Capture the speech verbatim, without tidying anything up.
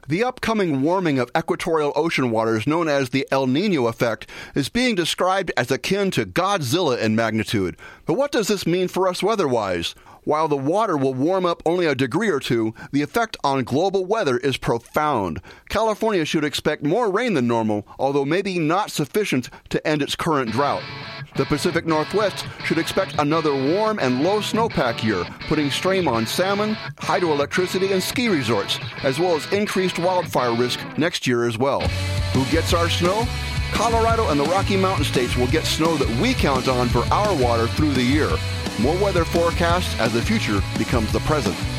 The upcoming warming of equatorial ocean waters, known as the El Niño effect, is being described as akin to Godzilla in magnitude. But what does this mean for us weather-wise? While the water will warm up only a degree or two, the effect on global weather is profound. California should expect more rain than normal, although maybe not sufficient to end its current drought. The Pacific Northwest should expect another warm and low snowpack year, putting strain on salmon, hydroelectricity, and ski resorts, as well as increased wildfire risk next year as well. Who gets our snow? Colorado and the Rocky Mountain states will get snow that we count on for our water through the year. More weather forecasts as the future becomes the present.